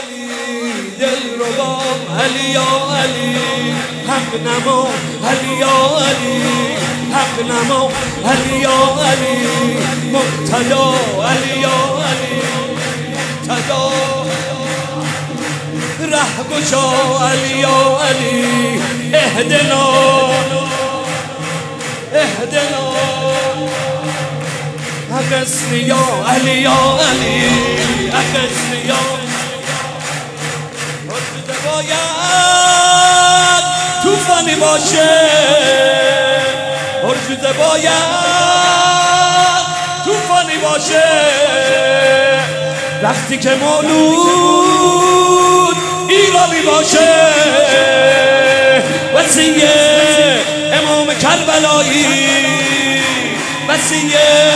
علی دلربا علی یا علی حق نما علی یا علی حق نما علی یا علی مقتدا علی یا علی مقتدا رهگشا علی یا علی اهدنا اهدنا اقصنی یا علی یا علی اقصنی یا حجت باید توفانی باشه حجت باید توفانی باشه وقتی که مولود ایرانی باشه وصیه امام کربلایی وصیه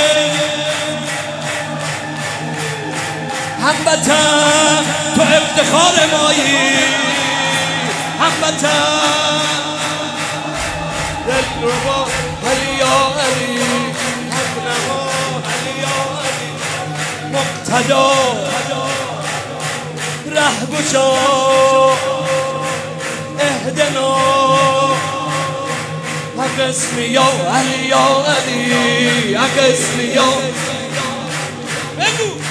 هموطن تو افتخار مایی هموطن دلربا علی یا علی حق نما علی یا علی مقتدا رهگشا اهدنا اقصنی یا علی یا علی اقصنی یا بگو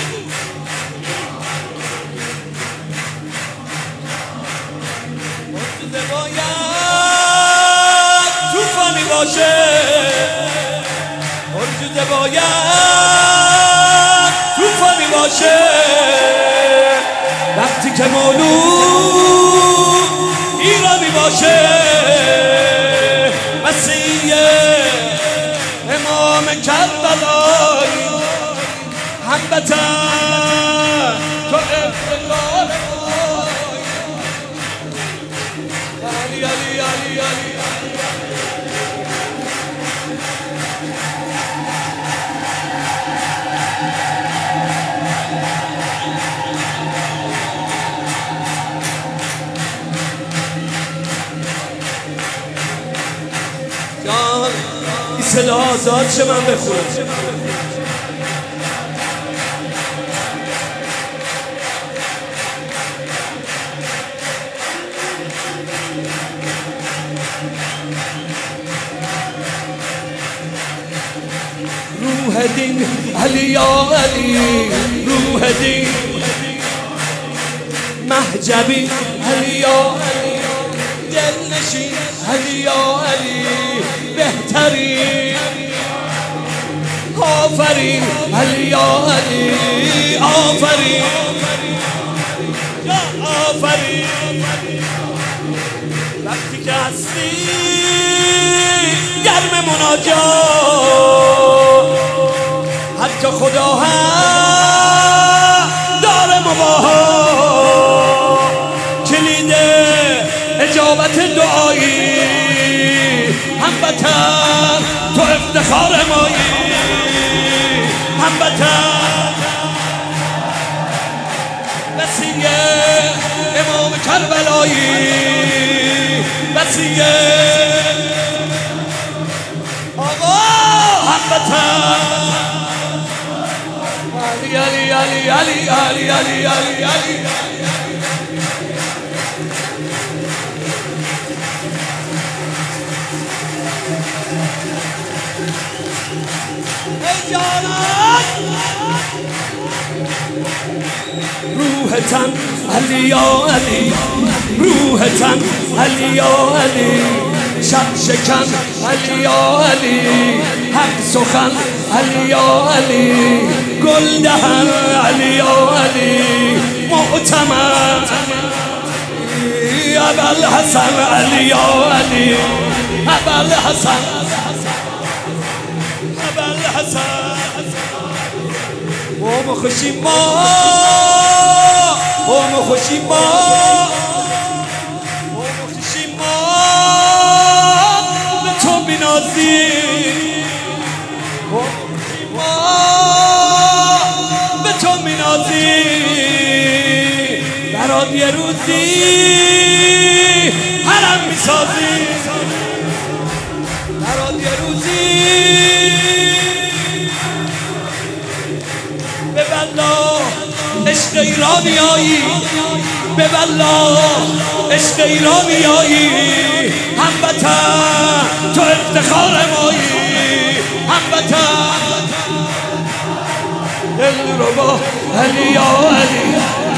حجت باید توفانی باشه حجت باید توفانی باشه وقتی که مولود ایرانی باشه وصیه امام کربلایی هموطن تو افتخار علی علی علی علی جان این صدا آزاد شه من بخونم روح دین علی یا علی روح دین محجبی علی یا علی دلنشین علی یا علی بهترین آفرین علی یا علی آفرین یا آفرین وقتی که هستی گرم مناجات حتی خدا هم داره مباها کلید اجابت دعایی هموطن تو افتخار مایی هموطن وصیه امام کربلایی وصیه آقا هموطن علی علی علی علی علی علی علی علی ای جانان روح تن علی یا علی روح تن علی یا علی شب شکن علی یا علی حق سخن علی یا علی گل دهن علی یا علی معتمد ابوالحسن علی یا علی ابوالحسن ابوالحسن اوم خوشی ما اوم خوشی ما اوم خوشی ما به تو بینازی اوم خوشی ما به تو بینازی برات یه روزی حرم میسازی برات یه روزی به بلا عشق ایرانیایی به والله عشق ایرانیایی هموطن تو افتخار مایی هموطن دلربا علی یا علی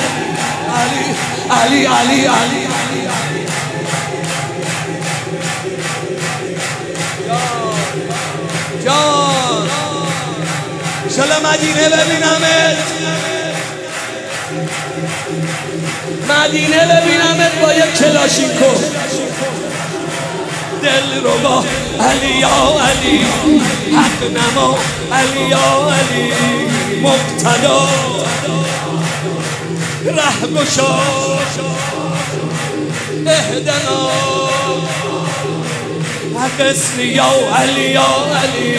علی علی علی جان شلا مدینه ببینمت مدینه ببینمت با یک کلاشینکو دلربا علی یا علی حق نما علی یا علی مقتدا رهگشا اهدنا حق یا علی یا علی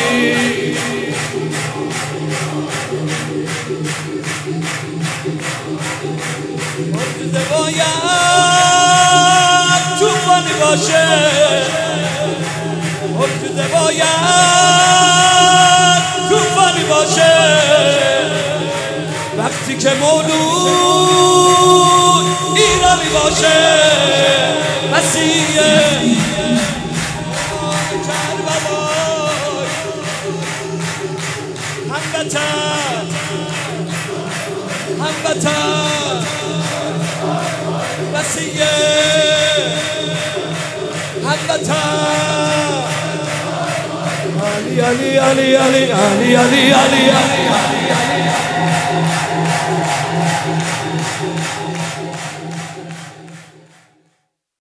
معجزه باید توفانی باشه معجزه باید توفانی باشه وقتی که مولود ایرانی باشه مسیح کربلا هموطن هموطن مسیح هموطن علی علی علی علی علی علی علی